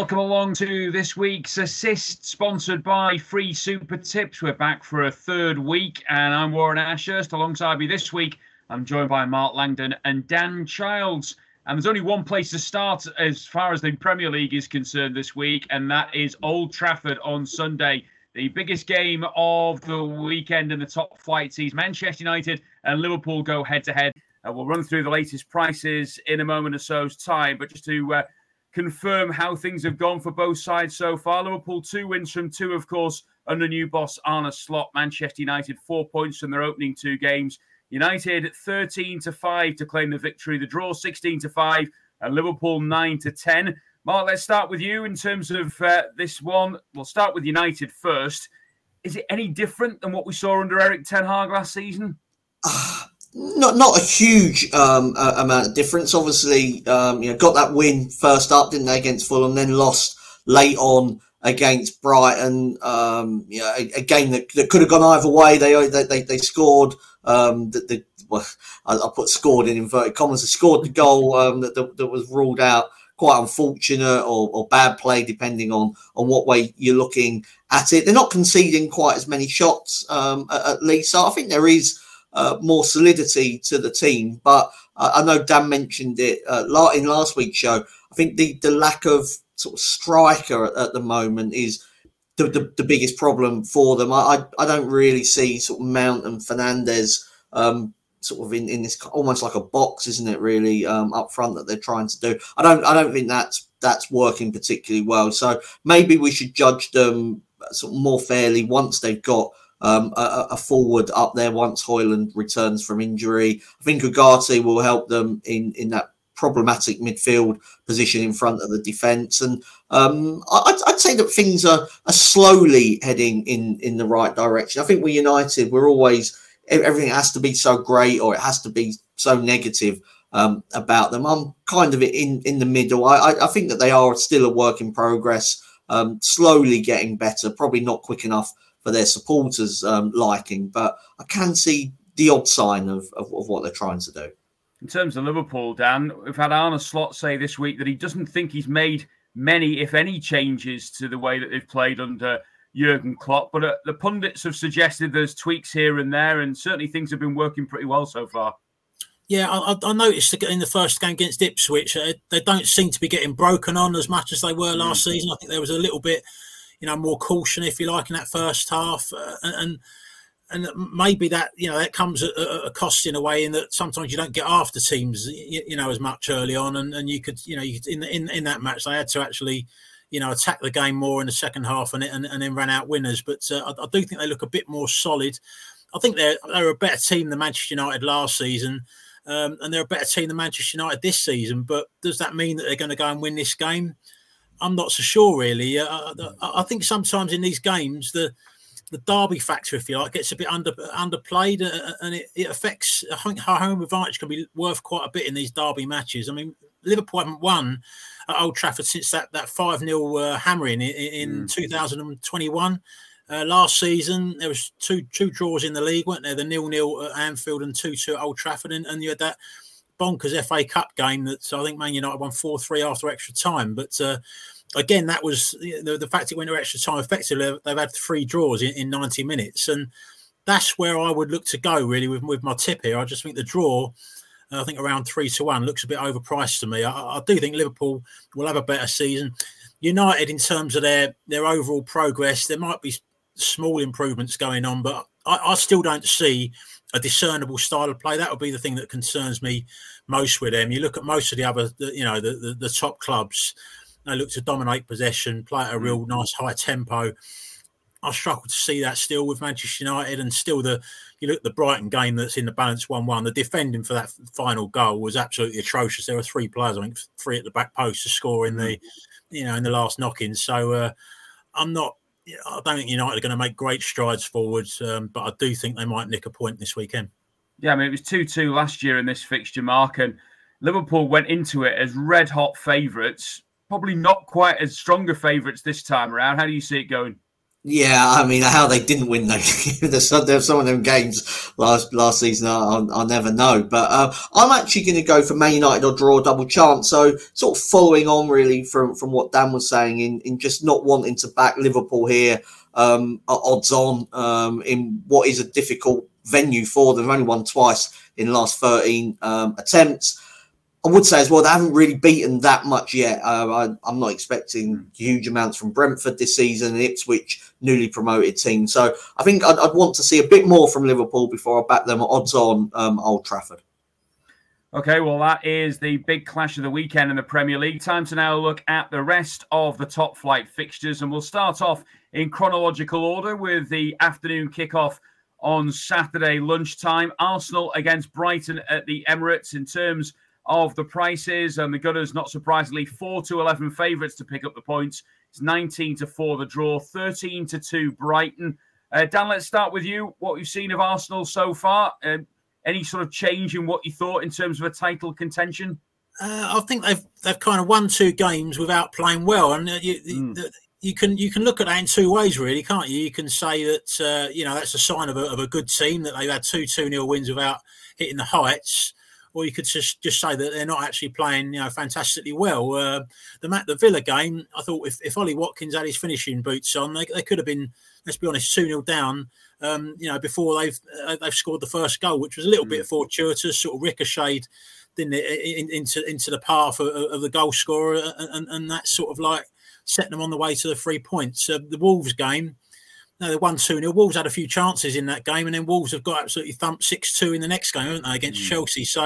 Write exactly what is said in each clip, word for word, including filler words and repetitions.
Welcome along to this week's Assist, sponsored by Free Super Tips. We're back for a third week, and I'm Warren Ashurst. Alongside me this week, I'm joined by Mark Langdon and Dan Childs. And there's only one place to start as far as the Premier League is concerned this week, and that is Old Trafford on Sunday. The biggest game of the weekend in the top flight sees Manchester United and Liverpool go head-to-head. Uh, we'll run through the latest prices in a moment or so's time, but just to uh, confirm how things have gone for both sides so far. Liverpool, two wins from two, of course, under new boss Arne Slot. Manchester United, four points from their opening two games. United, thirteen to five to claim the victory. The draw, sixteen to five, and Liverpool, nine to ten. Mark, let's start with you in terms of uh, this one. We'll start with United first. Is it any different than what we saw under Erik ten Hag last season? Uh, not not a huge um, uh, amount of difference. Obviously, um, you know, got that win first up, didn't they, against Fulham, then lost late on against Brighton. Um, you know, a, a game that, that could have gone either way. They they they scored. Um, the, the well, I, I put scored in inverted commas. They scored the goal um, that, that that was ruled out. Quite unfortunate or, or bad play, depending on, on what way you're looking at it. They're not conceding quite as many shots, um, at, at least. So I think there is uh, more solidity to the team. But uh, I know Dan mentioned it uh, in last week's show. I think the, the lack of sort of striker at, at the moment is the, the, the biggest problem for them. I, I, I don't really see sort of Mount and Fernandes um, sort of in, in this almost like a box, isn't it, really, um, up front that they're trying to do. I don't I don't think that's that's working particularly well. So maybe we should judge them sort of more fairly once they've got um, a, a forward up there, once Højlund returns from injury. I think Ugarte will help them in, in that problematic midfield position in front of the defence. And um, I'd, I'd say that things are, are slowly heading in, in the right direction. I think we're United, we're always... everything has to be so great or it has to be so negative um, about them. I'm kind of in, in the middle. I, I think that they are still a work in progress, um, slowly getting better, probably not quick enough for their supporters' um, liking, but I can see the odd sign of, of, of what they're trying to do. In terms of Liverpool, Dan, we've had Arne Slot say this week that he doesn't think he's made many, if any, changes to the way that they've played under Jurgen Klopp, but uh, the pundits have suggested there's tweaks here and there, and certainly things have been working pretty well so far. Yeah, I, I noticed in the first game against Ipswich, uh, they don't seem to be getting broken on as much as they were last mm. season. I think there was a little bit, you know, more caution, if you like, in that first half, uh, and and maybe that, you know, that comes at a cost in a way, in that sometimes you don't get after teams, you, you know, as much early on, and, and you could, you know, you could, in in in that match they had to actually, you know, attack the game more in the second half and and, and then ran out winners. But uh, I, I do think they look a bit more solid. I think they're they're a better team than Manchester United last season, um, and they're a better team than Manchester United this season. But does that mean that they're going to go and win this game? I'm not so sure, really. Uh, I, I think sometimes in these games, the the derby factor, if you like, gets a bit under underplayed, uh, and it, it affects. I think home advantage can be worth quite a bit in these derby matches. I mean, Liverpool haven't won at Old Trafford since that that five nil uh, hammering in, in mm. two thousand twenty-one. Uh, last season there was two two draws in the league, weren't there? The nil nil at Anfield and two two at Old Trafford, and, and you had that bonkers F A Cup game that so I think Man United won four three after extra time. But uh, again, that was the, the fact it went to extra time. Effectively, they've had three draws in, in ninety minutes, and that's where I would look to go really with with my tip here. I just think the draw, I think around three to one, looks a bit overpriced to me. I, I do think Liverpool will have a better season. United, in terms of their their overall progress, there might be small improvements going on, but I, I still don't see a discernible style of play. That would be the thing that concerns me most with them. You look at most of the other, the, you know, the, the the top clubs. They look to dominate possession, play at a real nice high tempo. I struggle to see that still with Manchester United, and still the you look at the Brighton game that's in the balance one one. The defending for that final goal was absolutely atrocious. There were three players, I think, three at the back post to score in the, you know, in the last knock-in. So uh, I'm not. I don't think United are going to make great strides forwards, um, but I do think they might nick a point this weekend. Yeah, I mean, it was two two last year in this fixture, Mark, and Liverpool went into it as red-hot favourites. Probably not quite as stronger favourites this time around. How do you see it going? Yeah, I mean, how they didn't win those, there's some, there's some of them games last last season, I'll, I'll never know. But uh, I'm actually going to go for Man United or draw a double chance. So sort of following on really from, from what Dan was saying in, in just not wanting to back Liverpool here, um, odds on um, in what is a difficult venue for them. They've only won twice in the last thirteen um, attempts. I would say as well, they haven't really beaten that much yet. Uh, I, I'm not expecting huge amounts from Brentford this season, and Ipswich, newly promoted team. So I think I'd, I'd want to see a bit more from Liverpool before I back them at odds on um, Old Trafford. Okay, well, that is the big clash of the weekend in the Premier League. Time to now look at the rest of the top flight fixtures, and we'll start off in chronological order with the afternoon kickoff on Saturday lunchtime. Arsenal against Brighton at the Emirates. In terms of the prices, and the Gunners, not surprisingly, four to eleven favourites to pick up the points. It's nineteen to four the draw, thirteen to two Brighton. Uh, Dan, let's start with you. What we've seen of Arsenal so far, uh, any sort of change in what you thought in terms of a title contention? Uh, I think they've they've kind of won two games without playing well, and uh, you, mm. the, you can you can look at that in two ways, really, can't you? You can say that uh, you know that's a sign of a, of a good team, that they've had two two nil wins without hitting the heights. Or you could just, just say that they're not actually playing, you know, fantastically well. Uh, the the Villa game, I thought if, if Ollie Watkins had his finishing boots on, they, they could have been, let's be honest, two nil down, um, you know, before they've uh, they've scored the first goal, which was a little mm. bit fortuitous, sort of ricocheted, didn't it, in, into into the path of, of the goal scorer, and, and that sort of like set them on the way to the three points. Uh, the Wolves game, no, they won two nil. Wolves had a few chances in that game, and then Wolves have got absolutely thumped six two in the next game, haven't they, against mm. Chelsea. So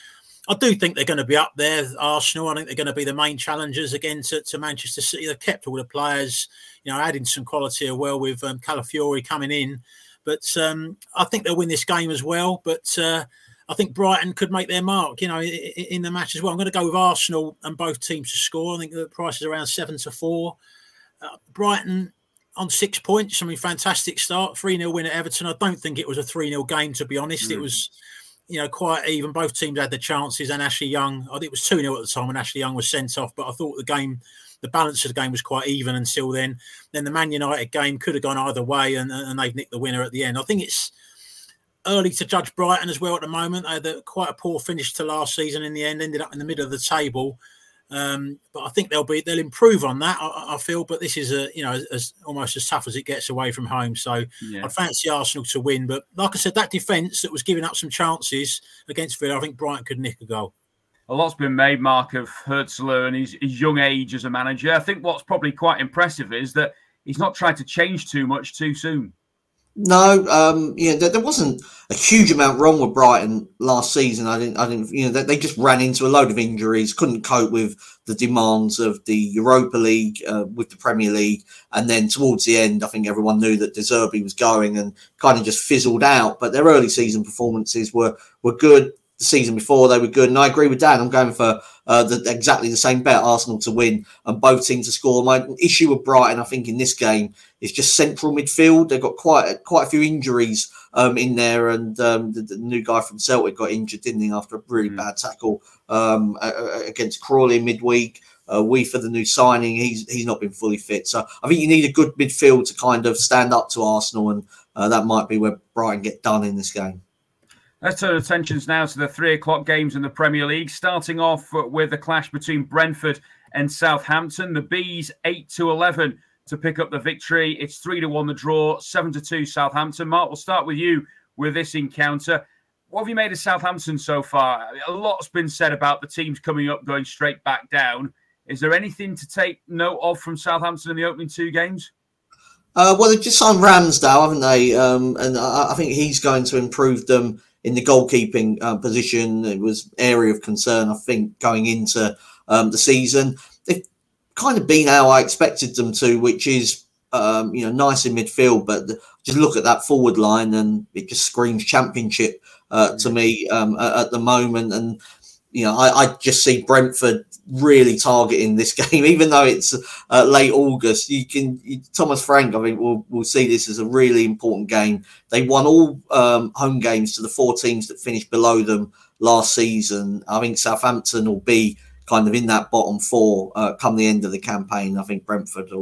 I do think they're going to be up there, Arsenal. I think they're going to be the main challengers again to, to Manchester City. They've kept all the players, you know, adding some quality as well with um, Calafiori coming in. But um, I think they'll win this game as well. But uh, I think Brighton could make their mark, you know, in, in the match as well. I'm going to go with Arsenal and both teams to score. I think the price is around seven to four. Uh, Brighton on six points. I mean, fantastic start. three nil win at Everton. I don't think it was a three nil game, to be honest. Mm. It was, you know, quite even. Both teams had their chances, and Ashley Young, I think it was two nil at the time when Ashley Young was sent off, but I thought the game, the balance of the game was quite even until then. Then the Man United game could have gone either way, and, and they've nicked the winner at the end. I think it's early to judge Brighton as well at the moment. They had a, quite a poor finish to last season in the end, ended up in the middle of the table. Um, but I think they'll be they'll improve on that. I, I feel, but this is a you know as almost as tough as it gets away from home. So yeah. I'd fancy Arsenal to win. But like I said, that defence that was giving up some chances against Villa, I think Brighton could nick a goal. A lot's been made, Mark, of Hurtzler and his, his young age as a manager. I think what's probably quite impressive is that he's not tried to change too much too soon. No, um, yeah, there, there wasn't a huge amount wrong with Brighton last season. I didn't, I didn't, you know, they, they just ran into a load of injuries, couldn't cope with the demands of the Europa League, uh, with the Premier League, and then towards the end, I think everyone knew that De Zerbi was going and kind of just fizzled out. But their early season performances were were good. The season before they were good, and I agree with Dan. I'm going for uh, the, exactly the same bet: Arsenal to win and both teams to score. My issue with Brighton, I think, in this game is just central midfield. They've got quite quite a few injuries um, in there, and um, the, the new guy from Celtic got injured, didn't he, after a really mm. bad tackle um, against Crawley in midweek. Uh, we for the new signing, he's he's not been fully fit, so I think you need a good midfield to kind of stand up to Arsenal, and uh, that might be where Brighton get done in this game. Let's turn attentions now to the three o'clock games in the Premier League, starting off with the clash between Brentford and Southampton. The Bees eight to eleven to pick up the victory. It's three to one the draw, seven to two Southampton. Mark, we'll start with you with this encounter. What have you made of Southampton so far? A lot's been said about the teams coming up, going straight back down. Is there anything to take note of from Southampton in the opening two games? Uh, well, they've just signed Ramsdale, haven't they? Um, and I, I think he's going to improve them in the goalkeeping uh, position. It was area of concern, I think, going into um, the season. They've kind of been how I expected them to, which is, um, you know, nice in midfield. But the, just look at that forward line and it just screams championship uh, mm-hmm. to me um, at, at the moment. And, you know, I, I just see Brentford really targeting this game, even though it's uh, late August. You can you, Thomas Frank, I think, will will see this as a really important game. They won all um, home games to the four teams that finished below them last season. I think Southampton will be kind of in that bottom four uh, come the end of the campaign. I think Brentford will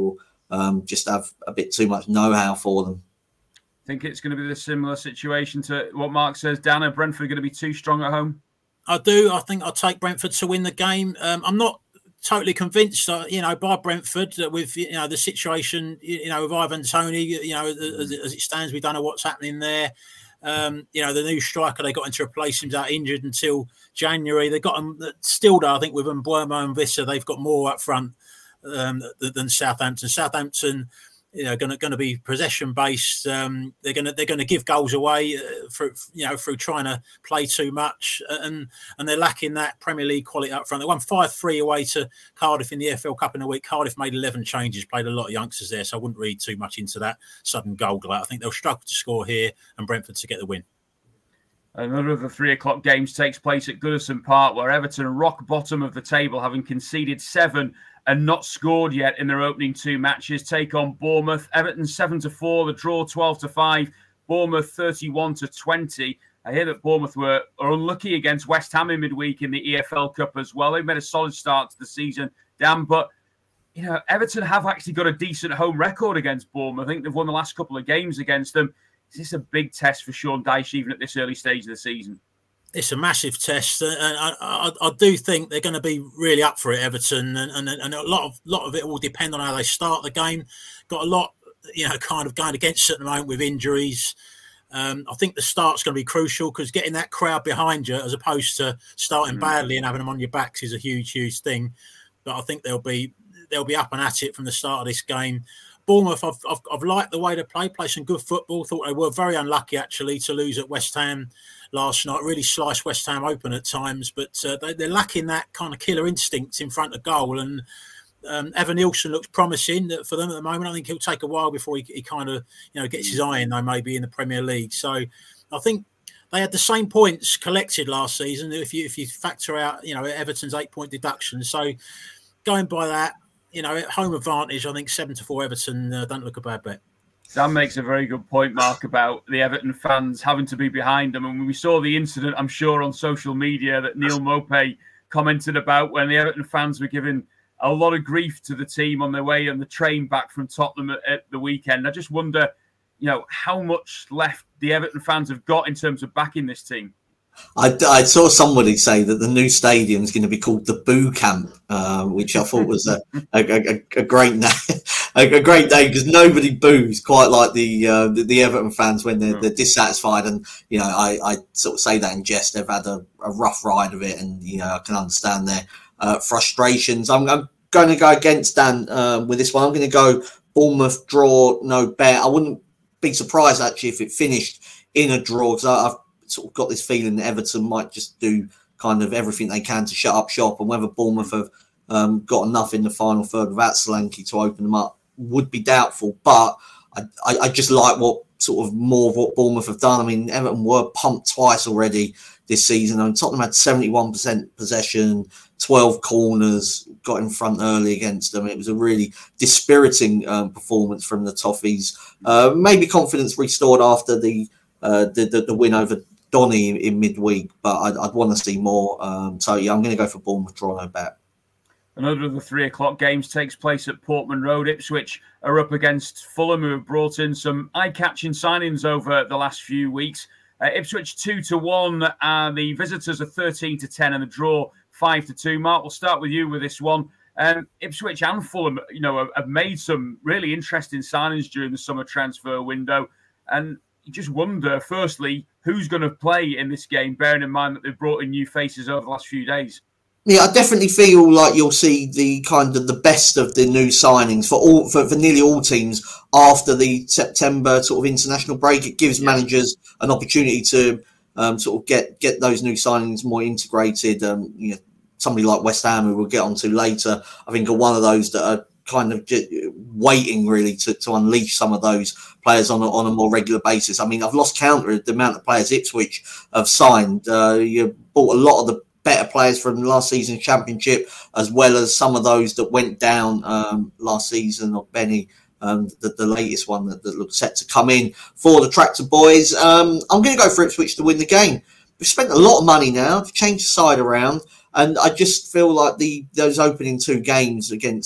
um, just have a bit too much know-how for them. Think it's going to be the similar situation to what Mark says. Dan, are Brentford going to be too strong at home? I do. I think I'll take Brentford to win the game. Um, I'm not totally convinced, uh, you know, by Brentford uh, with, you know, the situation, you know, with Ivan Toney, you know, as, as it stands, we don't know what's happening there. Um, you know, the new striker they got in to replace him's out injured until January. They got him still, though, I think with Mbeumo and Visser, they've got more up front um, than Southampton. Southampton, you know, going to going to be possession based. Um, they're going to they're going to give goals away uh, through you know through trying to play too much, and and they're lacking that Premier League quality up front. They won five three away to Cardiff in the E F L Cup in a week. Cardiff made eleven changes, played a lot of youngsters there, so I wouldn't read too much into that sudden goal glut. I think they'll struggle to score here, and Brentford to get the win. Another of the three o'clock games takes place at Goodison Park, where Everton are rock bottom of the table, having conceded seven and not scored yet in their opening two matches, take on Bournemouth. Everton seven to four, the draw twelve to five, Bournemouth thirty-one to twenty. I hear that Bournemouth were are unlucky against West Ham in midweek in the E F L Cup as well. They've made a solid start to the season, Dan, but you know, Everton have actually got a decent home record against Bournemouth. I think they've won the last couple of games against them. Is this a big test for Sean Dyche even at this early stage of the season? It's a massive test, and I, I, I do think they're going to be really up for it, Everton, and, and, and a lot of lot of it will depend on how they start the game. Got a lot, you know, kind of going against it at the moment with injuries. Um, I think the start's going to be crucial because getting that crowd behind you, as opposed to starting mm-hmm. badly and having them on your backs, is a huge, huge thing. But I think they'll be they'll be up and at it from the start of this game. Bournemouth, I've, I've, I've liked the way they play, play some good football. Thought they were very unlucky, actually, to lose at West Ham last night. Really sliced West Ham open at times, but uh, they, they're lacking that kind of killer instinct in front of goal. And um, Evan Nielsen looks promising for them at the moment. I think he'll take a while before he, he kind of, you know, gets his eye in, though, maybe in the Premier League. So I think they had the same points collected last season if you if you factor out, you know, Everton's eight-point deduction. So going by that, you know, home advantage, I think seven to four Everton uh, don't look a bad bet. Dan makes a very good point, Mark, about the Everton fans having to be behind them. And when we saw the incident, I'm sure, on social media that Neil Maupay commented about when the Everton fans were giving a lot of grief to the team on their way on the train back from Tottenham at, at the weekend. I just wonder, you know, how much left the Everton fans have got in terms of backing this team. I, I saw somebody say that the new stadium is going to be called the Boo Camp, uh, which I thought was a, a, a, a great name, a, a great name because nobody boos quite like the, uh, the the Everton fans when they're, they're dissatisfied. And you know, I, I sort of say that in jest. They've had a, a rough ride of it, and you know, I can understand their uh, frustrations. I'm, I'm going to go against Dan uh, with this one. I'm going to go Bournemouth draw, no bet. I wouldn't be surprised actually if it finished in a draw because I've sort of got this feeling that Everton might just do kind of everything they can to shut up shop, and whether Bournemouth have um, got enough in the final third without Solanke to open them up would be doubtful. But I, I, I just like what sort of more of what Bournemouth have done. I mean, Everton were pumped twice already this season. I mean, Tottenham had seventy-one percent possession, twelve corners, got in front early against them. It was a really dispiriting um, performance from the Toffees. Uh, maybe confidence restored after the uh, the, the, the win over Donny in, in midweek, but I'd, I'd want to see more. Um, so, yeah, I'm going to go for Bournemouth draw, no bet. Another of the three o'clock games takes place at Portman Road. Ipswich are up against Fulham, who have brought in some eye-catching signings over the last few weeks. Uh, Ipswich two to one, and the visitors are thirteen to ten, and the draw five to two. Mark, we'll start with you with this one. Um, Ipswich and Fulham, you know, have, have made some really interesting signings during the summer transfer window, and you just wonder, firstly, who's going to play in this game, bearing in mind that they've brought in new faces over the last few days. Yeah, I definitely feel like you'll see the kind of the best of the new signings for all for, for nearly all teams after the September sort of international break. It gives yeah. managers an opportunity to um, sort of get get those new signings more integrated. Um, you know, somebody like West Ham, who we'll get onto later, I think are one of those that are kind of just waiting really to, to unleash some of those players on a, on a more regular basis. I mean, I've lost count of the amount of players Ipswich have signed. Uh, you bought a lot of the better players from last season's championship, as well as some of those that went down um, last season, or Benny, um, the, the latest one that, that looks set to come in for the Tractor Boys. Um, I'm going to go for Ipswich to win the game. We've spent a lot of money now to change the side around, and I just feel like the those opening two games against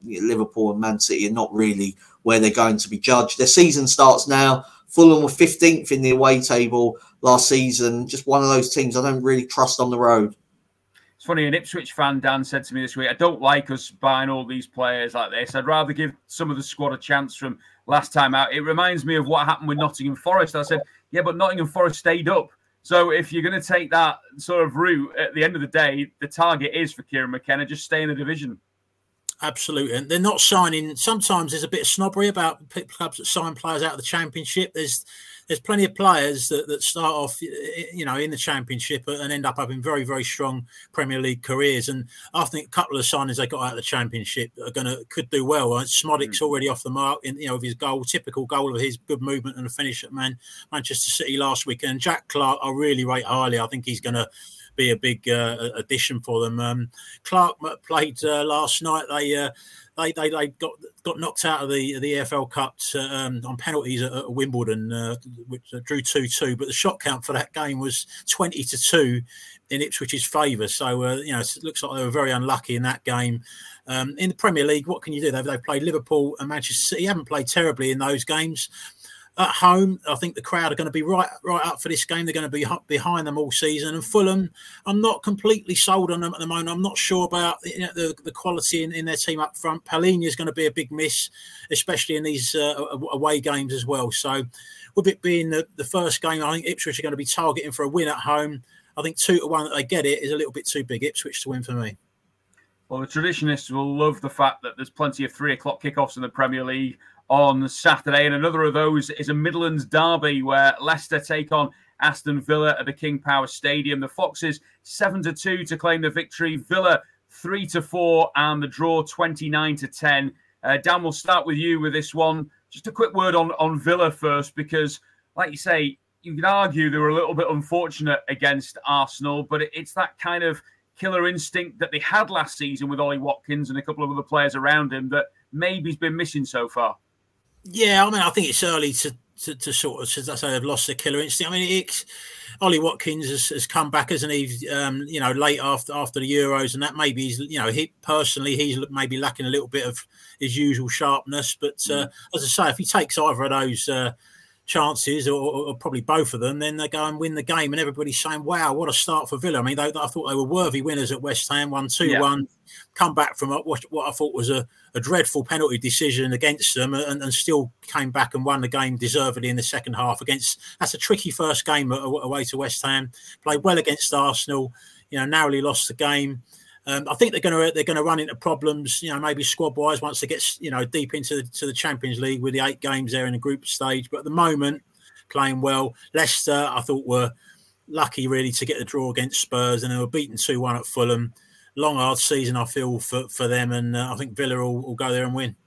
Liverpool and Man City are not really where they're going to be judged. Their season starts now. Fulham were fifteenth in the away table last season. Just one of those teams I don't really trust on the road. It's funny, an Ipswich fan, Dan, said to me this week, I don't like us buying all these players like this. I'd rather give some of the squad a chance from last time out. It reminds me of what happened with Nottingham Forest. I said, yeah, but Nottingham Forest stayed up. So if you're going to take that sort of route, at the end of the day, the target is for Kieran McKenna, just stay in the division. Absolutely. And they're not signing. Sometimes there's a bit of snobbery about clubs that sign players out of the Championship. There's there's plenty of players that, that start off, you know, in the Championship and end up having very, very strong Premier League careers. And I think a couple of signings they got out of the Championship are going to could do well. Smodic's already off the mark in, you know, with his goal, typical goal of his, good movement and a finish at Man Manchester City last week. And Jack Clark, I really rate highly. I think he's going to be a big uh, addition for them. Um, Clark played uh, last night. They, uh, they they they got got knocked out of the the E F L Cup um, on penalties at, at Wimbledon, uh, which drew two two. But the shot count for that game was twenty to two in Ipswich's favour. So uh, you know, it looks like they were very unlucky in that game. Um, in the Premier League, what can you do? They've, they've played Liverpool and Manchester City. Haven't played terribly in those games. At home, I think the crowd are going to be right right up for this game. They're going to be behind them all season. And Fulham, I'm not completely sold on them at the moment. I'm not sure about you know, the, the quality in, in their team up front. Palhinha is going to be a big miss, especially in these uh, away games as well. So with it being the, the first game, I think Ipswich are going to be targeting for a win at home. I think two to one that they get it is a little bit too big. Ipswich to win for me. Well, the traditionists will love the fact that there's plenty of three o'clock kickoffs in the Premier League on Saturday, and another of those is a Midlands derby where Leicester take on Aston Villa at the King Power Stadium. The Foxes seven to two to claim the victory, Villa three to four, and the draw twenty-nine to ten. Uh, Dan, we'll start with you with this one. Just a quick word on, on Villa first, because like you say, you can argue they were a little bit unfortunate against Arsenal, but it, it's that kind of killer instinct that they had last season with Ollie Watkins and a couple of other players around him that maybe has been missing so far. Yeah, I mean, I think it's early to to, to sort of, as I say, they've lost their killer instinct. I mean, it's Ollie Watkins has, has come back, hasn't he? Um, you know, late after after the Euros, and that maybe he's, you know, he personally he's maybe lacking a little bit of his usual sharpness. But uh, mm. as I say, if he takes either of those uh, chances, or, or probably both of them, then they go and win the game, and everybody's saying, "Wow, what a start for Villa!" I mean, they, I thought they were worthy winners at West Ham, won two one. Yeah. Come back from what, what I thought was a, a dreadful penalty decision against them, and, and still came back and won the game deservedly in the second half. Against that's a tricky first game away to West Ham. Played well against Arsenal, you know, narrowly lost the game. Um, I think they're going to they're going to run into problems, you know, maybe squad wise once they get you know deep into the, to the Champions League with the eight games there in the group stage. But at the moment, playing well. Leicester, I thought, were lucky really to get the draw against Spurs, and they were beaten two one at Fulham. Long, hard season, I feel, for, for them, and uh, I think Villa will, will go there and win.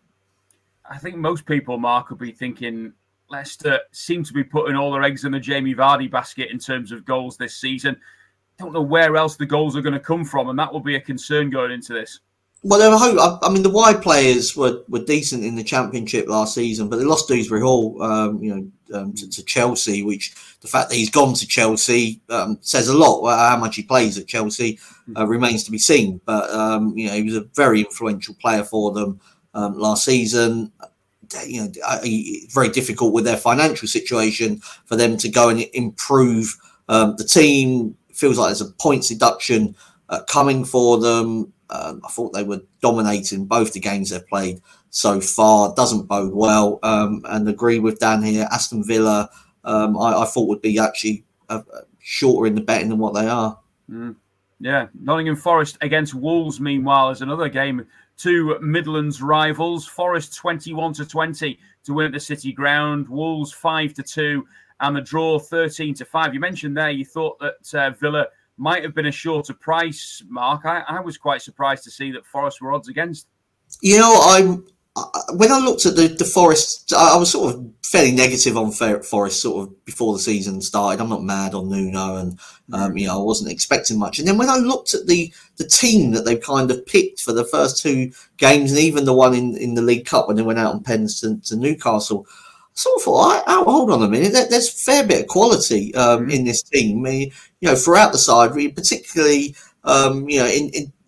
I think most people, Mark, will be thinking Leicester seem to be putting all their eggs in the Jamie Vardy basket in terms of goals this season. Don't know where else the goals are going to come from, and that will be a concern going into this. Well, I hope. I mean, the wide players were, were decent in the Championship last season, but they lost Dewsbury Hall, um, you know, um, to, to Chelsea. Which the fact that he's gone to Chelsea um, says a lot. How much he plays at Chelsea uh, remains to be seen. But um, you know, he was a very influential player for them um, last season. You know, very difficult with their financial situation for them to go and improve um, the team. Feels like there's a points deduction uh, coming for them. Um, I thought they were dominating both the games they've played so far. Doesn't bode well. Um, and agree with Dan here. Aston Villa, um, I, I thought would be actually uh, shorter in the betting than what they are. Mm. Yeah, Nottingham Forest against Wolves. Meanwhile, is another game. Two Midlands rivals. Forest twenty-one to twenty to win at the City Ground. Wolves five to two, and the draw thirteen to five. You mentioned there you thought that uh, Villa might have been a shorter price, Mark. I, I was quite surprised to see that Forest were odds against. You know, I, I when I looked at the, the Forest, I, I was sort of fairly negative on Forest sort of before the season started. I'm not mad on Nuno, and um, you know, I wasn't expecting much. And then when I looked at the the team that they've kind of picked for the first two games, and even the one in, in the League Cup when they went out on pens to, to Newcastle, sort of thought, oh, hold on a minute, there's a fair bit of quality um, mm-hmm. in this team. I mean, you know, throughout the side, particularly, um, you know, in, in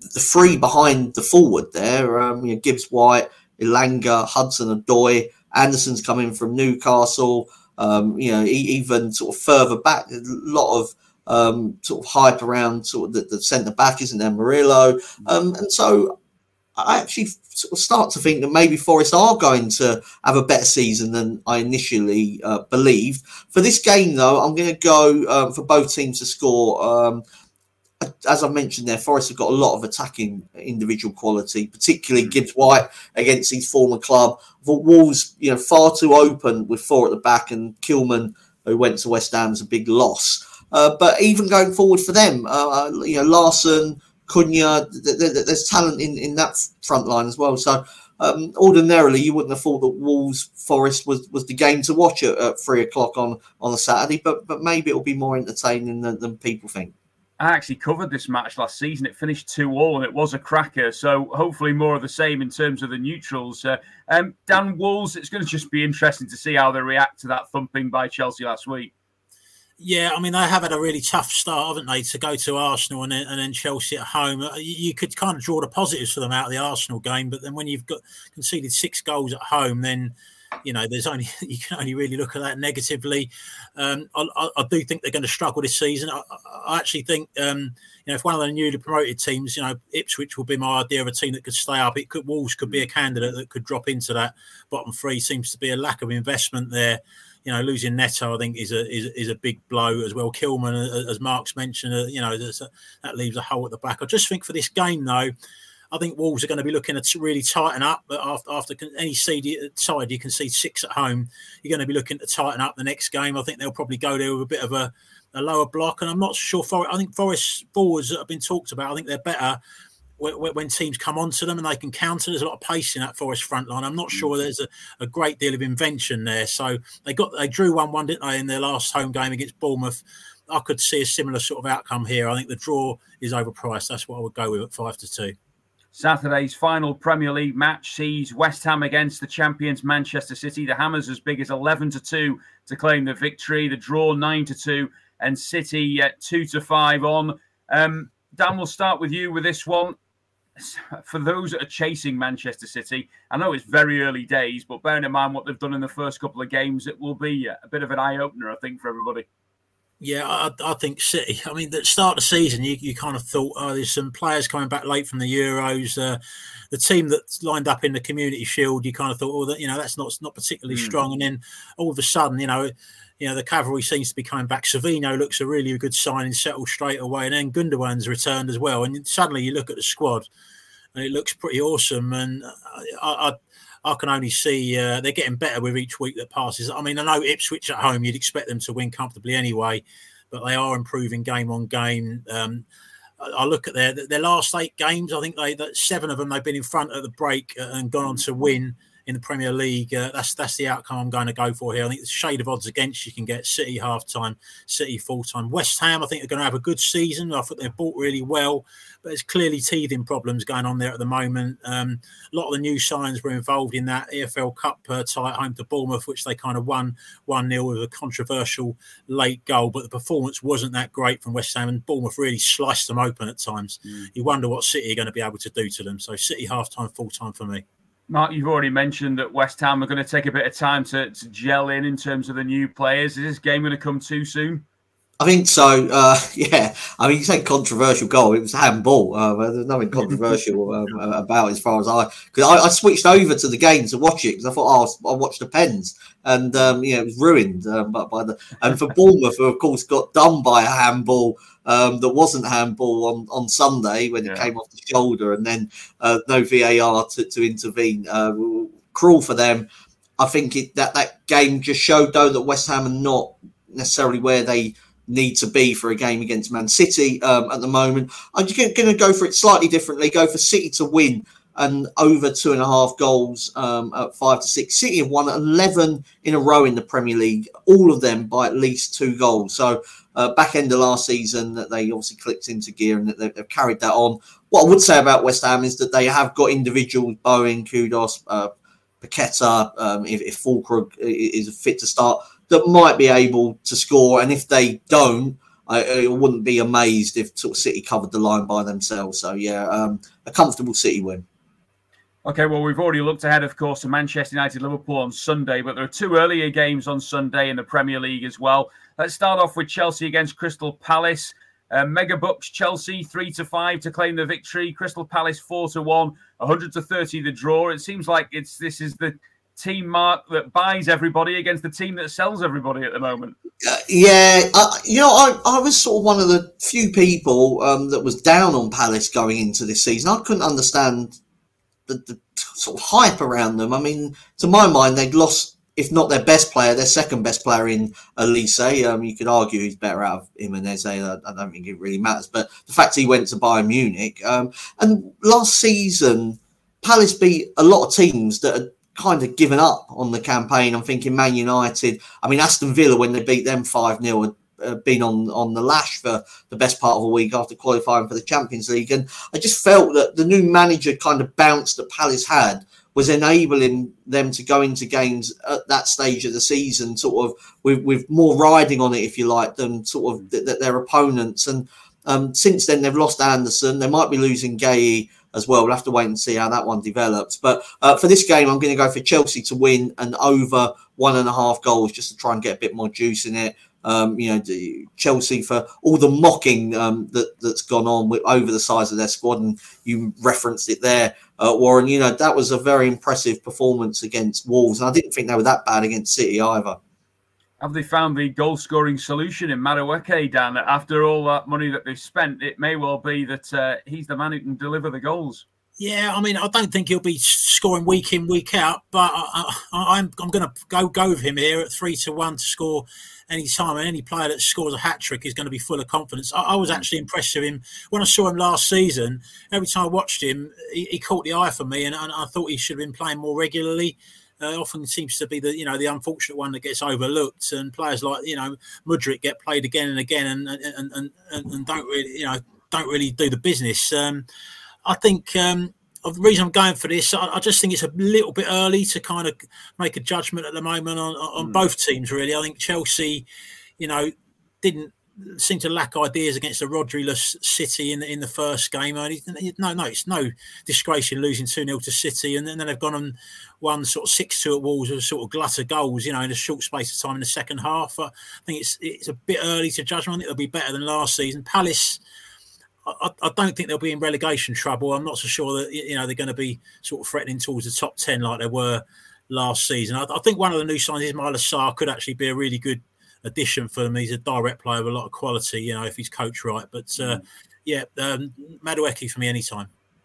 the three behind the forward there, um, you know, Gibbs White, Elanga, Hudson-Odoi, Anderson's coming from Newcastle. Um, you know, even sort of further back, a lot of um, sort of hype around sort of the, the centre back, isn't there, Murillo? Um, and so I actually sort of start to think that maybe Forest are going to have a better season than I initially uh, believed. For this game, though, I'm going to go um, for both teams to score. Um, as I mentioned there, Forest have got a lot of attacking individual quality, particularly Gibbs White against his former club. But Wolves, you know, far too open with four at the back, and Kilman, who went to West Ham, is a big loss. Uh, but even going forward for them, uh, you know, Larson, Cunha, th- th- there's talent in, in that front line as well. So um, ordinarily, you wouldn't have thought that Wolves Forest was, was the game to watch at, at three o'clock on, on a Saturday, but but maybe it'll be more entertaining than, than people think. I actually covered this match last season. It finished two all, and it was a cracker. So hopefully more of the same in terms of the neutrals. Uh, um, Dan, Wolves, it's going to just be interesting to see how they react to that thumping by Chelsea last week. Yeah, I mean, they have had a really tough start, haven't they, to go to Arsenal and then, and then Chelsea at home. You could kind of draw the positives for them out of the Arsenal game, but then when you've got conceded six goals at home, then you know, there's only you can only really look at that negatively. Um, I, I, I do think they're going to struggle this season. I, I actually think, um, you know, if one of the newly promoted teams, you know, Ipswich will be my idea of a team that could stay up. It could Wolves could be a candidate that could drop into that bottom three. Seems to be a lack of investment there. You know, losing Neto, I think, is a is, is a big blow as well. Kilman, as Mark's mentioned, uh, you know, a, that leaves a hole at the back. I just think for this game, though, I think Wolves are going to be looking to really tighten up. But after, after any side you can see six at home, you're going to be looking to tighten up the next game. I think they'll probably go there with a bit of a, a lower block. And I'm not sure. For, I think Forest forwards that have been talked about, I think they're better when, when teams come onto them and they can counter. There's a lot of pace in that Forest front line. I'm not sure there's a, a great deal of invention there. So they got they drew one one, didn't they, in their last home game against Bournemouth. I could see a similar sort of outcome here. I think the draw is overpriced. That's what I would go with at five to two. Saturday's final Premier League match sees West Ham against the champions Manchester City. The Hammers as big as eleven to two to claim the victory. The draw nine to two and City at two to five on. Um, Dan, we'll start with you with this one. For those that are chasing Manchester City, I know it's very early days, but bearing in mind what they've done in the first couple of games, it will be a bit of an eye-opener, I think, for everybody. Yeah, I, I think City. I mean, at the start of the season, you, you kind of thought, oh, there's some players coming back late from the Euros. Uh, the team that's lined up in the Community Shield, you kind of thought, oh, that you know, that's not not particularly mm. strong. And then all of a sudden, you know, you know, the cavalry seems to be coming back. Savino looks a really good signing, settled straight away, and then Gundogan's returned as well. And suddenly, you look at the squad, and it looks pretty awesome. And I. I I can only see uh, they're getting better with each week that passes. I mean, I know Ipswich at home, you'd expect them to win comfortably anyway, but they are improving game on game. Um, I look at their their last eight games. I think they that seven of them they've been in front at the break and gone on to win in the Premier League. Uh, that's that's the outcome I'm going to go for here. I think the shade of odds against you can get City half time, City full time. West Ham, I think, are going to have a good season. I think they've bought really well, but there's clearly teething problems going on there at the moment. Um, a lot of the new signs were involved in that E F L Cup uh, tie at home to Bournemouth, which they kind of won one nil with a controversial late goal, but the performance wasn't that great from West Ham, and Bournemouth really sliced them open at times. Mm. You wonder what City are going to be able to do to them. So City half time, full time for me. Mark, you've already mentioned that West Ham are going to take a bit of time to, to gel in in terms of the new players. Is this game going to come too soon? I think so. Uh, yeah, I mean, you say controversial goal. It was handball. Uh, there's nothing controversial um, about it as far as I. Because I, I switched over to the game to watch it because I thought, oh, I'll, I'll watch the Pens, and um, yeah, it was ruined. Um, but by the and for Bournemouth, who of course got done by a handball um, that wasn't handball on, on Sunday when yeah. it came off the shoulder, and then uh, no V A R to, to intervene. Uh, cruel for them. I think it, that that game just showed though that West Ham are not necessarily where they need to be for a game against Man City um, at the moment. I'm just going to go for it slightly differently. Go for City to win and over two and a half goals um, at five to six. City have won eleven in a row in the Premier League, all of them by at least two goals. So uh, back end of last season, that they obviously clicked into gear and that they've, they've carried that on. What I would say about West Ham is that they have got individuals, Bowen, Kudos, uh, Paqueta, um, if, if Fulkrug is fit to start, that might be able to score. And if they don't, I, I wouldn't be amazed if sort of City covered the line by themselves. So yeah, um, a comfortable City win. Okay, well, we've already looked ahead, of course, to Manchester United Liverpool on Sunday, but there are two earlier games on Sunday in the Premier League as well. Let's start off with Chelsea against Crystal Palace. Uh, Mega Bucks Chelsea three to five to claim the victory. Crystal Palace four to one, one hundred to thirty the draw. It seems like it's this is the team, Mark, that buys everybody against the team that sells everybody at the moment. Uh, yeah, uh, you know, I, I was sort of one of the few people um, that was down on Palace going into this season. I couldn't understand the, the sort of hype around them. I mean, to my mind, they'd lost, if not their best player, their second best player in Elise. Um, you could argue he's better out of Jimenez. I, I don't think it really matters. But the fact he went to Bayern Munich. Um, and last season, Palace beat a lot of teams that had kind of given up on the campaign. I'm thinking Man United. I mean, Aston Villa, when they beat them five nil, had uh, been on, on the lash for the best part of a week after qualifying for the Champions League. And I just felt that the new manager kind of bounce that Palace had was enabling them to go into games at that stage of the season, sort of with, with more riding on it, if you like, than sort of th- th- their opponents. And um, since then, they've lost Anderson. They might be losing Gay as well. We'll have to wait and see how that one develops. But uh, for this game, I'm going to go for Chelsea to win and over one and a half goals, just to try and get a bit more juice in it. Um, you know, Chelsea, for all the mocking um, that, that's gone on with, over the size of their squad, and you referenced it there, uh, Warren, you know, that was a very impressive performance against Wolves, and I didn't think they were that bad against City either. Have they found the goal-scoring solution in Madueke, Dan? After all that money that they've spent, it may well be that uh, he's the man who can deliver the goals. Yeah, I mean, I don't think he'll be scoring week in, week out, but I, I, I'm I'm going to go go with him here at three to one to score any time. And any player that scores a hat trick is going to be full of confidence. I, I was actually impressed with him when I saw him last season. Every time I watched him, he, he caught the eye for me, and, and I thought he should have been playing more regularly. Uh, often seems to be the you know the unfortunate one that gets overlooked, and players like you know Mudryk get played again and again, and and and, and, and don't really you know don't really do the business. Um, I think um, the reason I'm going for this, I, I just think it's a little bit early to kind of make a judgment at the moment on, on mm. both teams, really. I think Chelsea, you know, didn't seem to lack ideas against a Rodri-less City in the, in the first game. I mean, no, no, it's no disgrace in losing two nil to City, and then, then they've gone and won sort of six two at Wolves with a sort of glut of goals, you know, in a short space of time in the second half. I think it's it's a bit early to judge. I think they'll be better than last season. Palace, I, I don't think they'll be in relegation trouble. I'm not so sure that you know they're going to be sort of threatening towards the top ten like they were last season. I, I think one of the new signs is Ismaila Sarr could actually be a really good addition for them. He's a direct player with a lot of quality, you know, if he's coached right. But uh, yeah, um, Madueke for me anytime.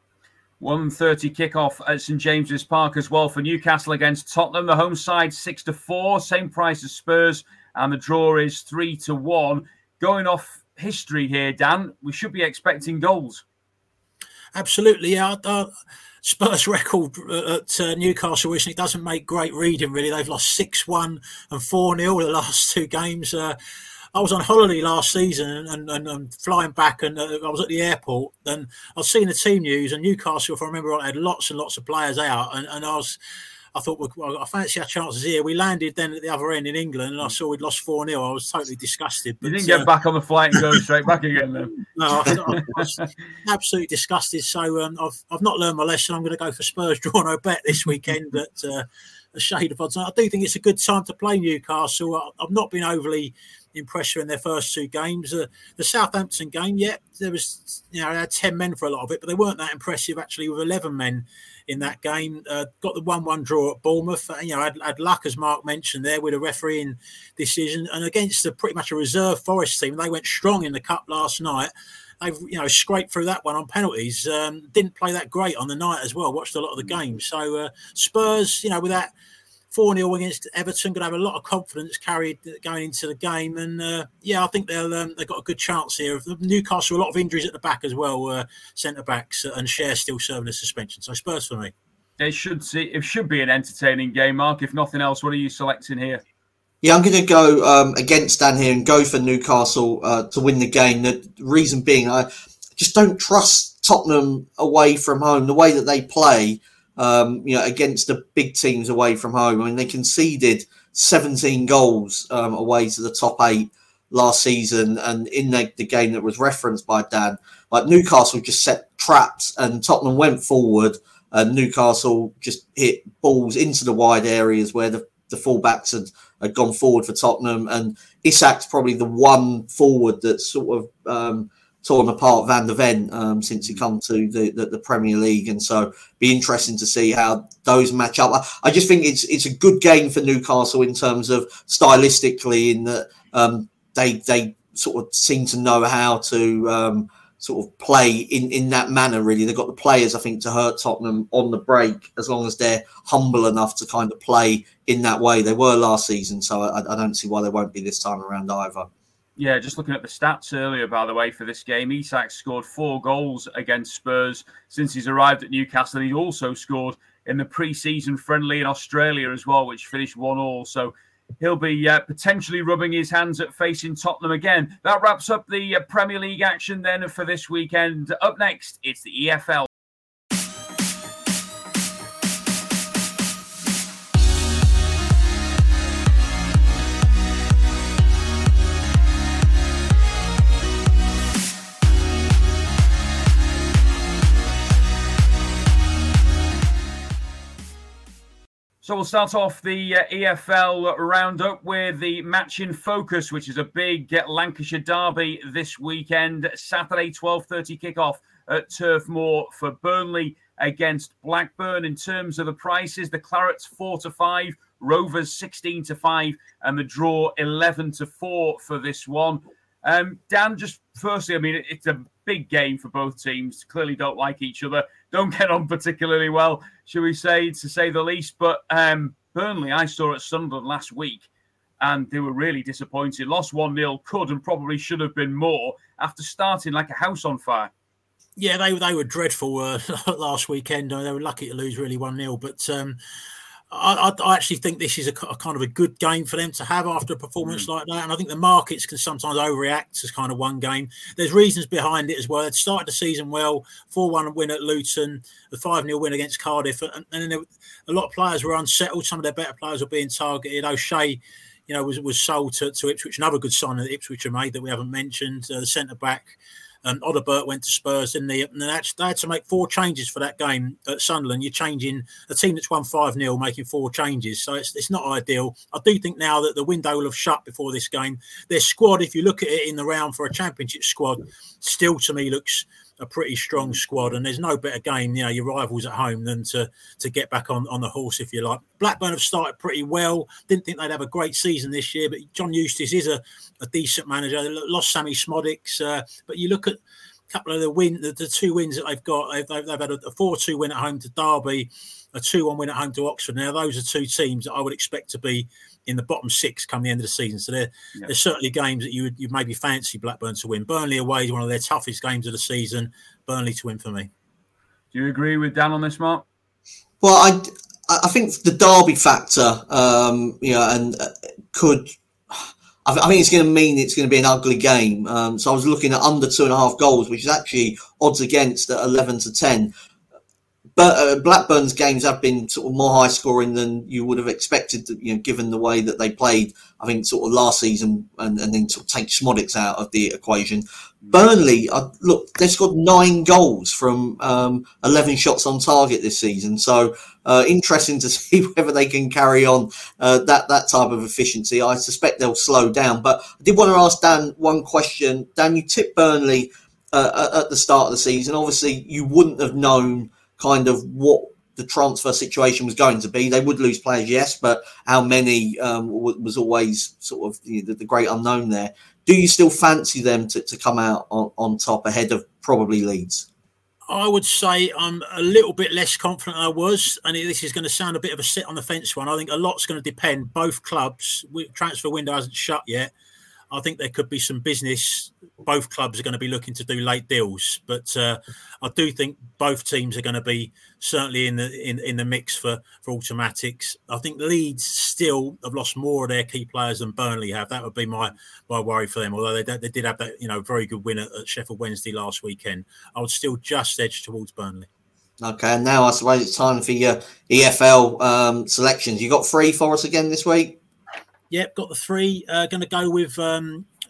one thirty kickoff at St James's Park as well for Newcastle against Tottenham. The home side six to four, same price as Spurs, and the draw is three to one. Going off history here, Dan, we should be expecting goals. Absolutely, yeah. Uh, Spurs record at uh, Newcastle recently doesn't make great reading, really. They've lost six one and four nil the last two games. Uh, I was on holiday last season and, and, and flying back, and uh, I was at the airport, and I was seeing the team news, and Newcastle, if I remember right, had lots and lots of players out, and, and I was... I thought, well, I fancy our chances here. We landed then at the other end in England, and I saw we'd lost four nil. I was totally disgusted. But, you didn't get uh, back on the flight and go straight back again, then? No, I, I, I was absolutely disgusted. So um, I've I've not learned my lesson. I'm going to go for Spurs draw no bet this weekend at uh, a shade of odds. I do think it's a good time to play Newcastle. I, I've not been overly impressed in their first two games. Uh, the Southampton game, yeah, there was, you know, they had ten men for a lot of it, but they weren't that impressive actually with eleven men in that game. Uh, got the one one draw at Bournemouth. Uh, you know, had, had luck, as Mark mentioned there, with a refereeing decision. And against a pretty much a reserve Forest team, they went strong in the Cup last night. They've, you know, scraped through that one on penalties. Um, didn't play that great on the night as well. Watched a lot of the games. So uh, Spurs, you know, with that four nil against Everton, going to have a lot of confidence carried going into the game. And, uh, yeah, I think they'll, um, they've got a good chance here. Newcastle, a lot of injuries at the back as well, uh, centre-backs, and Cher still serving a suspension. So Spurs for me. It should see. It should be an entertaining game, Mark. If nothing else, what are you selecting here? Yeah, I'm going to go um, against Dan here and go for Newcastle uh, to win the game. The reason being, I just don't trust Tottenham away from home. The way that they play, Um, you know, against the big teams away from home. I mean, they conceded seventeen goals um, away to the top eight last season, and in the, the game that was referenced by Dan, like Newcastle just set traps and Tottenham went forward and Newcastle just hit balls into the wide areas where the, the fullbacks had, had gone forward for Tottenham, and Isak's probably the one forward that's sort of um, torn apart Van der Ven um, since he come to the, the, the Premier League, and so be interesting to see how those match up. I, I just think it's it's a good game for Newcastle in terms of stylistically, in that um, they they sort of seem to know how to um, sort of play in, in that manner. Really, they've got the players, I think, to hurt Tottenham on the break as long as they're humble enough to kind of play in that way. They were last season, so I, I don't see why they won't be this time around either. Yeah, just looking at the stats earlier, by the way, for this game, Isak scored four goals against Spurs since he's arrived at Newcastle. He also scored in the pre-season friendly in Australia as well, which finished one all. So he'll be uh, potentially rubbing his hands at facing Tottenham again. That wraps up the uh, Premier League action then for this weekend. Up next, it's the E F L. So we'll start off the uh, E F L roundup with the match in focus, which is a big uh, Lancashire derby this weekend. Saturday, twelve thirty kickoff at Turf Moor for Burnley against Blackburn. In terms of the prices, the Clarets four to five, Rovers sixteen to five, and the draw eleven to four for this one. Um, Dan, just firstly, I mean, it's a big game for both teams. Clearly don't like each other. Don't get on particularly well, shall we say, to say the least. But um, Burnley, I saw at Sunderland last week, and they were really disappointed. Lost one nil, could and probably should have been more after starting like a house on fire. Yeah, they, they were dreadful uh, last weekend. They were lucky to lose really one nil. But um, I, I actually think this is a, a kind of a good game for them to have after a performance mm. like that. And I think the markets can sometimes overreact as kind of one game. There's reasons behind it as well. They started the season well, four one win at Luton, the five nil win against Cardiff. And, and then there, a lot of players were unsettled. Some of their better players were being targeted. O'Shea, you know, was, was sold to, to Ipswich. Another good sign that Ipswich have made that we haven't mentioned. Uh, the centre-back, Um, Odderbert went to Spurs, didn't they? And they, actually, they had to make four changes for that game at Sunderland. You're changing a team that's won five nil, making four changes. So it's, it's not ideal. I do think now that the window will have shut before this game. Their squad, if you look at it in the round for a championship squad, still to me looks a pretty strong squad. And there's no better game, you know, your rivals at home than to to get back on, on the horse, if you like. Blackburn have started pretty well. Didn't think they'd have a great season this year, but John Eustace is a, a decent manager. They lost Sammy Smodics, uh, but you look at a couple of the win, the, the two wins that they've got. They've, they've had a four two win at home to Derby, a two one win at home to Oxford. Now, those are two teams that I would expect to be in the bottom six come the end of the season. So they're, yeah. there's certainly games that you would you maybe fancy Blackburn to win. Burnley away is one of their toughest games of the season. Burnley to win for me. Do you agree with Dan on this, Mark? Well, I, I think the Derby factor, um, you know, and uh, could. I think it's going to mean it's going to be an ugly game. Um, so I was looking at under two and a half goals, which is actually odds against at eleven to ten. But uh, Blackburn's games have been sort of more high scoring than you would have expected, to, you know, given the way that they played, I think, sort of last season, and, and then sort of take Smodics out of the equation. Burnley, uh, look, they've scored nine goals from um, eleven shots on target this season. So uh, interesting to see whether they can carry on uh, that, that type of efficiency. I suspect they'll slow down. But I did want to ask Dan one question. Dan, you tipped Burnley uh, at the start of the season. Obviously, you wouldn't have known kind of what the transfer situation was going to be. They would lose players, yes, but how many um, was always sort of the, the great unknown there. Do you still fancy them to, to come out on, on top ahead of probably Leeds? I would say I'm a little bit less confident than I was, and this is going to sound a bit of a sit on the fence one. I think a lot's going to depend. Both clubs, transfer window hasn't shut yet. I think there could be some business. Both clubs are going to be looking to do late deals, but uh, I do think both teams are going to be certainly in the in, in the mix for, for automatics. I think Leeds still have lost more of their key players than Burnley have. That would be my, my worry for them. Although they they did have that, you know, very good win at, at Sheffield Wednesday last weekend, I would still just edge towards Burnley. Okay, and now I suppose it's time for your E F L um, selections. You got three for us again this week? Yep, got the three. Uh, going to go with um,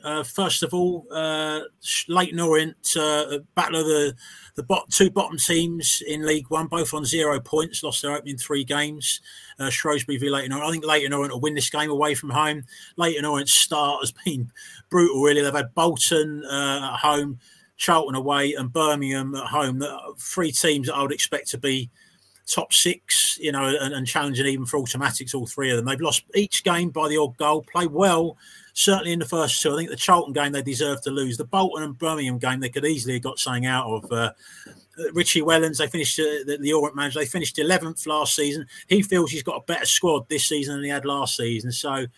Uh, first of all, uh, Leyton Orient, uh, battle of the the bot, two bottom teams in League One, both on zero points, lost their opening three games. Uh, Shrewsbury v Leyton Orient. I think Leyton Orient will win this game away from home. Leyton Orient's start has been brutal, really. They've had Bolton uh, at home, Charlton away, and Birmingham at home. Three teams that I would expect to be top six, you know, and, and challenging even for automatics, all three of them. They've lost each game by the odd goal, played well, certainly in the first two. I think the Charlton game they deserved to lose. The Bolton and Birmingham game they could easily have got something out of. Uh, Richie Wellens, they finished, uh, the, the Orient manager, they finished eleventh last season. He feels he's got a better squad this season than he had last season. So I,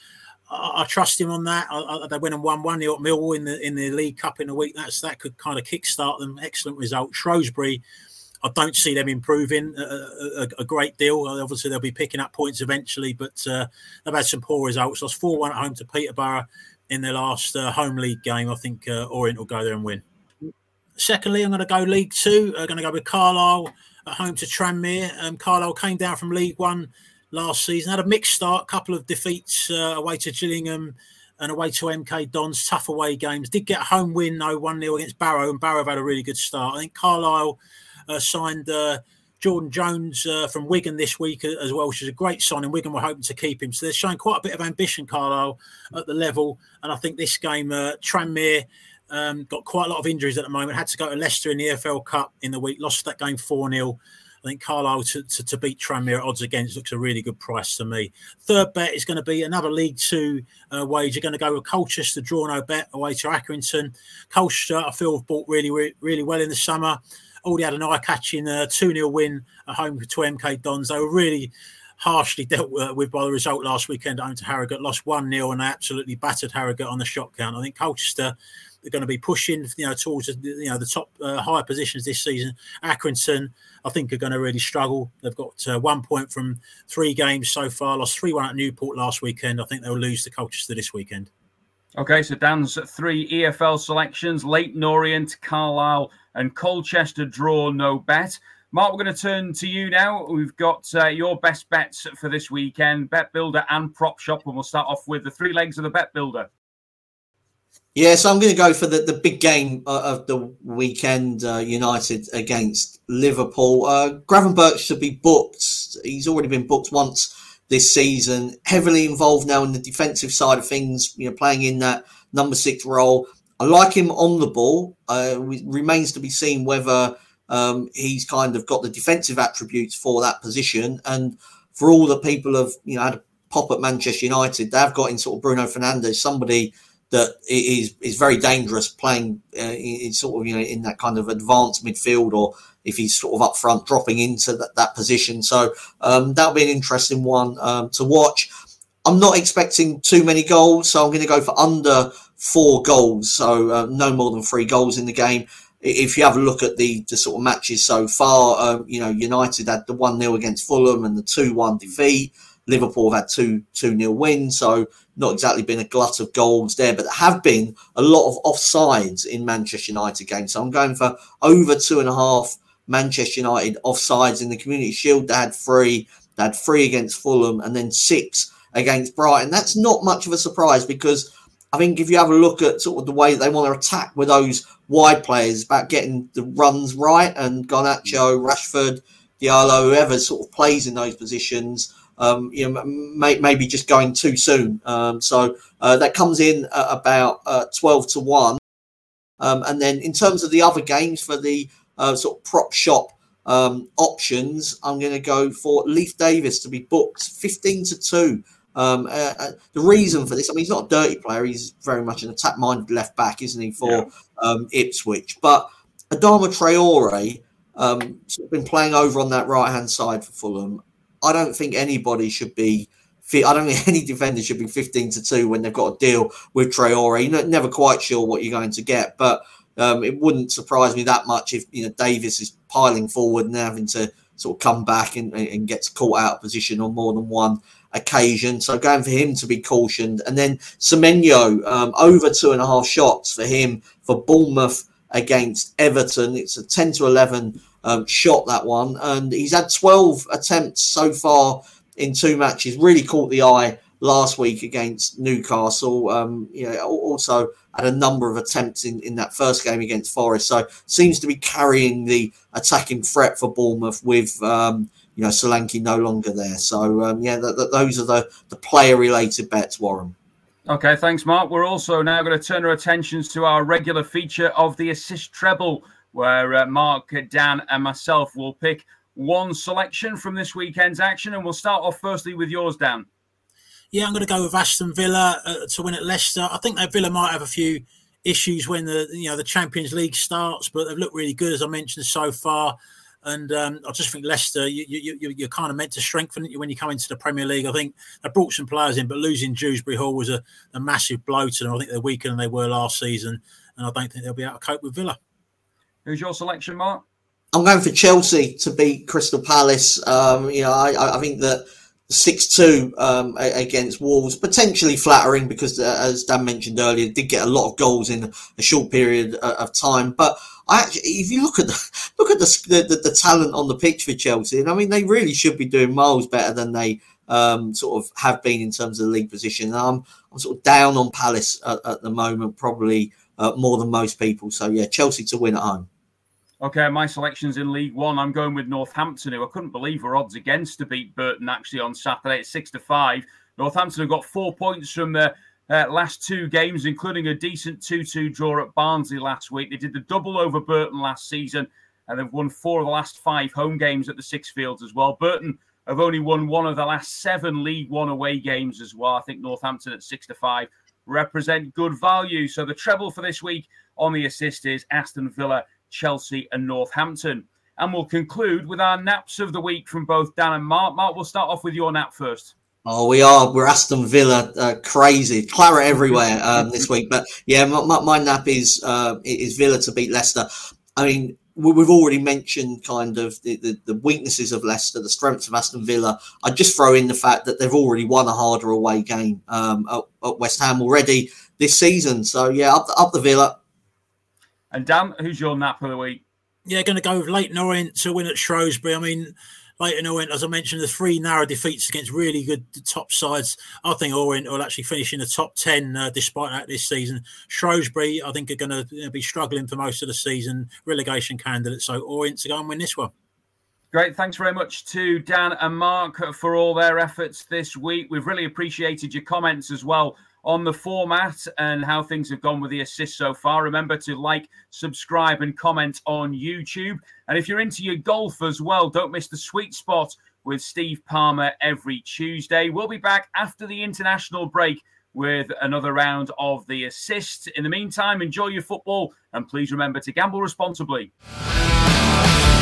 I trust him on that. I, I, they went and won one nil at Millwall in the in the League Cup in a week. That's That could kind of kickstart them. Excellent result. Shrewsbury, I don't see them improving a, a, a great deal. Obviously, they'll be picking up points eventually, but uh, they've had some poor results. Lost four one at home to Peterborough in their last uh, home league game. I think uh, Orient will go there and win. Secondly, I'm going to go League Two. I'm going to go with Carlisle at home to Tranmere. Um, Carlisle came down from League One last season. Had a mixed start, a couple of defeats uh, away to Gillingham and away to M K Dons. Tough away games. Did get a home win, though, one nil against Barrow, and Barrow have had a really good start. I think Carlisle Uh, signed uh, Jordan Jones uh, from Wigan this week as well, which is a great signing. Wigan were hoping to keep him. So they're showing quite a bit of ambition, Carlisle, at the level. And I think this game, uh, Tranmere um, got quite a lot of injuries at the moment. Had to go to Leicester in the E F L Cup in the week. Lost that game four nil. I think Carlisle to, to, to beat Tranmere at odds against looks a really good price to me. Third bet is going to be another League Two uh, wager. Going to go with Colchester, draw no bet, away to Accrington. Colchester, I feel, have bought really, really, really well in the summer. Already had an eye-catching uh, two nil win at home to M K Dons. They were really harshly dealt with by the result last weekend at home to Harrogate. Lost one nil and they absolutely battered Harrogate on the shot count. I think Colchester are going to be pushing, you know, towards you know the top uh, higher positions this season. Accrington, I think, are going to really struggle. They've got uh, one point from three games so far. Lost three one at Newport last weekend. I think they'll lose to Colchester this weekend. Okay, so Dan's three E F L selections: Leyton Orient, Carlisle, and Colchester draw no bet. Mark, we're going to turn to you now. We've got uh, your best bets for this weekend, Bet Builder and Prop Shop, and we'll start off with the three legs of the Bet Builder. Yeah, so I'm going to go for the, the big game uh, of the weekend, uh, United against Liverpool. Uh, Gravenberch should be booked. He's already been booked once this season, heavily involved now in the defensive side of things, you know, playing in that number six role. I like him on the ball. Uh, it remains to be seen whether um, he's kind of got the defensive attributes for that position. And for all the people who have, you know, had a pop at Manchester United, they've got in sort of Bruno Fernandes, somebody that is is very dangerous playing uh, in sort of, you know, in that kind of advanced midfield, or if he's sort of up front dropping into that, that position. So um, that'll be an interesting one um, to watch. I'm not expecting too many goals, so I'm going to go for under four goals. So uh, no more than three goals in the game. If you have a look at the, the sort of matches so far, um, you know, United had the one nil against Fulham and the two one defeat. Liverpool have had two two nil wins, so not exactly been a glut of goals there, but there have been a lot of offsides in Manchester United games. So I'm going for over two and a half Manchester United offsides in the Community Shield. They had three, they had three against Fulham and then six against Brighton. That's not much of a surprise, because I think if you have a look at sort of the way they want to attack with those wide players, about getting the runs right, and Garnacho, Rashford, Diallo, whoever sort of plays in those positions, Um, you know, may, maybe just going too soon. Um, so uh, that comes in at about uh, twelve to one. Um, and then in terms of the other games for the uh, sort of prop shop um, options, I'm going to go for Leif Davis to be booked fifteen to two. Um, uh, uh, the reason for this, I mean, he's not a dirty player. He's very much an attack-minded left back, isn't he, for yeah. um, Ipswich. But Adama Traore, um, sort of been playing over on that right-hand side for Fulham. I don't think anybody should be. I don't think any defender should be fifteen to two when they've got a deal with Traore. You're never quite sure what you're going to get, but um, it wouldn't surprise me that much if, you know, Davis is piling forward and having to sort of come back and, and gets caught out of position on more than one occasion. So going for him to be cautioned, and then Semenyo um, over two and a half shots for him for Bournemouth against Everton. It's a ten to eleven. Um, shot, that one, and he's had twelve attempts so far in two matches. Really caught the eye last week against Newcastle. Um, you know, also had a number of attempts in, in that first game against Forest. So seems to be carrying the attacking threat for Bournemouth with, um, you know, Solanke no longer there. So, um, yeah, th- th- those are the, the player-related bets, Warren. Okay, thanks, Mark. We're also now going to turn our attentions to our regular feature of the Assist Treble, where uh, Mark, Dan and myself will pick one selection from this weekend's action. And we'll start off firstly with yours, Dan. Yeah, I'm going to go with Aston Villa uh, to win at Leicester. I think that Villa might have a few issues when the you know the Champions League starts, but they've looked really good, as I mentioned, so far. And um, I just think Leicester, you, you, you, you're kind of meant to strengthen it when you come into the Premier League. I think they brought some players in, but losing Dewsbury Hall was a, a massive blow to them. I think they're weaker than they were last season, and I don't think they'll be able to cope with Villa. Who's your selection, Mark? I'm going for Chelsea to beat Crystal Palace. Um, you know, I, I think that six two um, against Wolves, potentially flattering because, uh, as Dan mentioned earlier, did get a lot of goals in a short period of time. But I actually, if you look at the look at the, the the talent on the pitch for Chelsea, and I mean, they really should be doing miles better than they um, sort of have been in terms of the league position. I'm I'm sort of down on Palace at, at the moment, probably uh, more than most people. So yeah, Chelsea to win at home. Okay, my selection's in League One. I'm going with Northampton, who I couldn't believe were odds against to beat Burton actually on Saturday at six to five. Northampton have got four points from their uh, last two games, including a decent two two draw at Barnsley last week. They did the double over Burton last season, and they've won four of the last five home games at the Sixfields as well. Burton have only won one of the last seven League One away games as well. I think Northampton at six to five represent good value. So the treble for this week on the assist is Aston Villa, Chelsea and Northampton. And we'll conclude with our naps of the week from both Dan and Mark. Mark, we'll start off with your nap first. Oh, we are. We're Aston Villa uh, crazy. Claret everywhere um, this week. But yeah, my, my, my nap is uh, is Villa to beat Leicester. I mean, we've already mentioned kind of the, the, the weaknesses of Leicester, the strengths of Aston Villa. I'd just throw in the fact that they've already won a harder away game um, at, at West Ham already this season. So yeah, up the, up the Villa. And Dan, who's your nap of the week? Yeah, going to go with Leyton Orient to win at Shrewsbury. I mean, Leyton Orient, as I mentioned, the three narrow defeats against really good top sides. I think Orient will actually finish in the top ten uh, despite that this season. Shrewsbury, I think, are going to you know, be struggling for most of the season, relegation candidates. So Orient to go and win this one. Great. Thanks very much to Dan and Mark for all their efforts this week. We've really appreciated your comments as well on the format and how things have gone with the assist so far. Remember to like, subscribe and comment on YouTube. And if you're into your golf as well, don't miss the Sweet Spot with Steve Palmer every Tuesday. We'll be back after the international break with another round of the assist. In the meantime, enjoy your football and please remember to gamble responsibly.